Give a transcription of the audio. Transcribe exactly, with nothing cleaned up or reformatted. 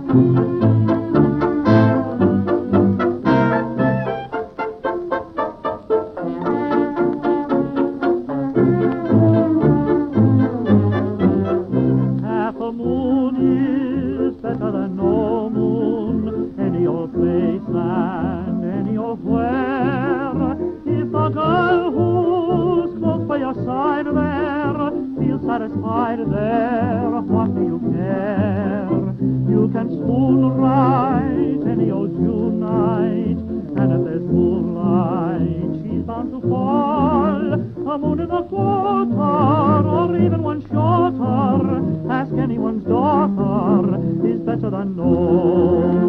Half a moon is better than no moon, any old place and any old where. If the girl who's close by your side there feels satisfied there, what do you care? You can spoon right any old June night, and if there's moonlight, she's bound to fall. A moon in a quarter, or even one shorter, ask anyone's daughter, is better than no